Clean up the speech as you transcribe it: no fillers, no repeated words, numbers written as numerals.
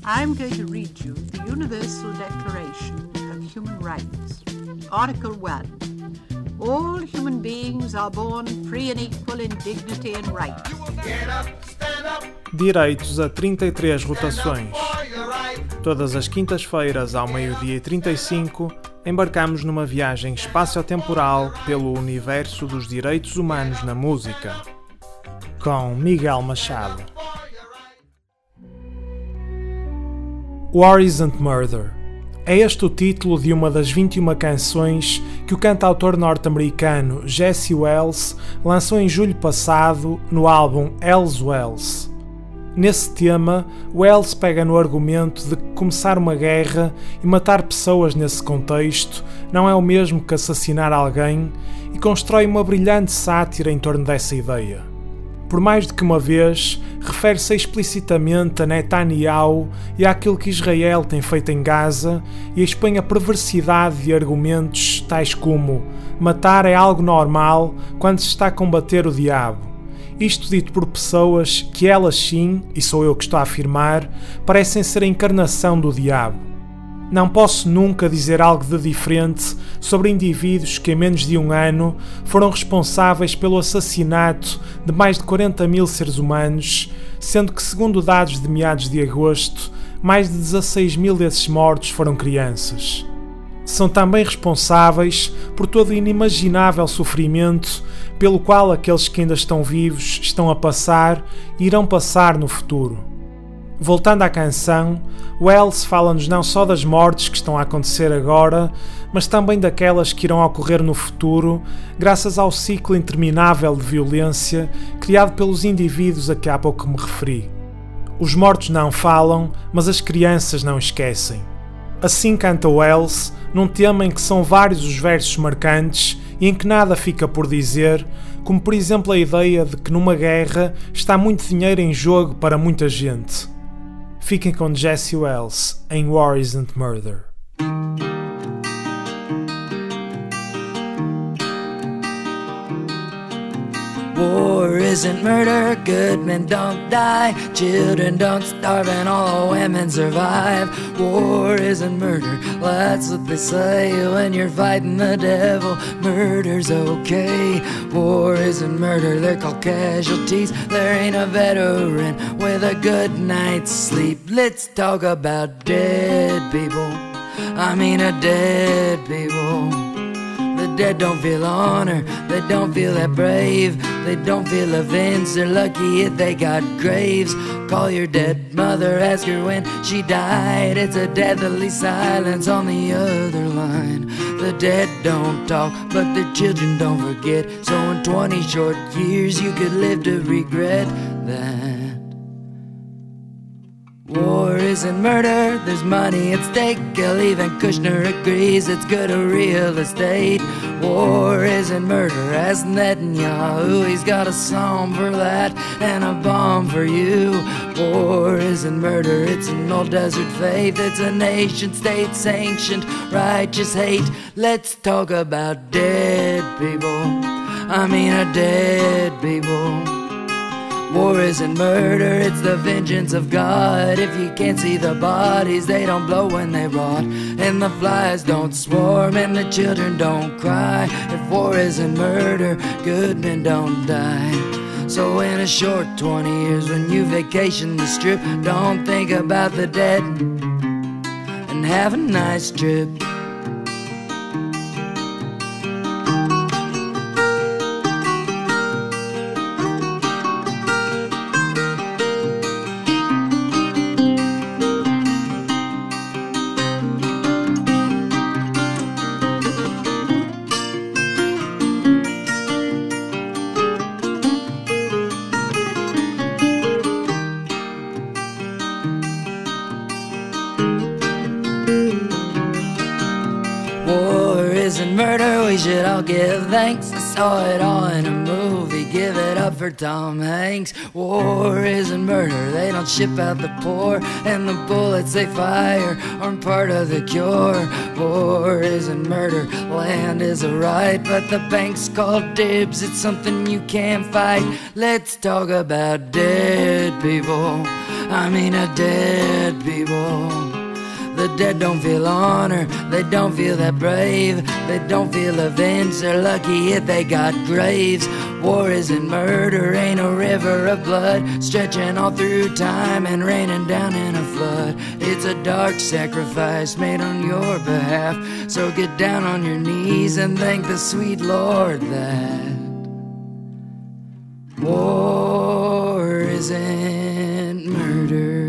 I'm going to read you the Universal Declaration of Human Rights. Article 1. All human beings are born free and equal in dignity and rights. Direitos a 33 rotações. Todas as quintas-feiras, ao 12h35, embarcamos numa viagem espaço-temporal pelo universo dos direitos humanos na música. Com Miguel Machado. War Isn't Murder. É este o título de uma das 21 canções que o cantautor norte-americano Jesse Wells lançou em julho passado no álbum Hells Wells. Nesse tema, Wells pega no argumento de que começar uma guerra e matar pessoas nesse contexto não é o mesmo que assassinar alguém e constrói uma brilhante sátira em torno dessa ideia. Por mais do que uma vez, refere-se explicitamente a Netanyahu e àquilo que Israel tem feito em Gaza e expõe a perversidade de argumentos tais como matar é algo normal quando se está a combater o diabo. Isto dito por pessoas que elas sim, e sou eu que estou a afirmar, parecem ser a encarnação do diabo. Não posso nunca dizer algo de diferente sobre indivíduos que em menos de um ano foram responsáveis pelo assassinato de mais de 40 mil seres humanos, sendo que, segundo dados de meados de agosto, mais de 16 mil desses mortos foram crianças. São também responsáveis por todo o inimaginável sofrimento pelo qual aqueles que ainda estão vivos estão a passar e irão passar no futuro. Voltando à canção, Wells fala-nos não só das mortes que estão a acontecer agora, mas também daquelas que irão ocorrer no futuro, graças ao ciclo interminável de violência criado pelos indivíduos a que há pouco me referi. Os mortos não falam, mas as crianças não esquecem. Assim canta Wells, num tema em que são vários os versos marcantes e em que nada fica por dizer, como por exemplo a ideia de que numa guerra está muito dinheiro em jogo para muita gente. Fiquem com Jesse Wells em War Isn't Murder. War isn't murder, good men don't die, children don't starve and all women survive. War isn't murder, that's what they say when you're fighting the devil. Murder's okay. War isn't murder, they're called casualties. There ain't a veteran with a good night's sleep. Let's talk about dead people, I mean a dead people. The dead don't feel honor, they don't feel that brave, they don't feel events, they're lucky if they got graves. Call your dead mother, ask her when she died, it's a deathly silence on the other line. The dead don't talk, but their children don't forget, so in 20 short years you could live to regret that. War isn't murder, there's money at stake. Even Kushner agrees it's good for real estate. War isn't murder, as Netanyahu, he's got a song for that and a bomb for you. War isn't murder, it's an old desert faith. It's a nation state sanctioned righteous hate. Let's talk about dead people, I mean a dead people. War isn't murder, it's the vengeance of God. If you can't see the bodies, they don't blow when they rot. And the flies don't swarm and the children don't cry. If war isn't murder, good men don't die. So in a short 20 years when you vacation the strip, don't think about the dead and have a nice trip. Murder, we should all give thanks. I saw it all in a movie, give it up for Tom Hanks. War isn't murder, they don't ship out the poor, and the bullets they fire aren't part of the cure. War isn't murder, land is a right, but the bank's called dibs, it's something you can't fight. Let's talk about dead people, I mean a dead people. The dead don't feel honor, they don't feel that brave, they don't feel avenged, they're lucky if they got graves. War isn't murder, ain't a river of blood stretching all through time and raining down in a flood. It's a dark sacrifice made on your behalf, so get down on your knees and thank the sweet Lord that war isn't murder.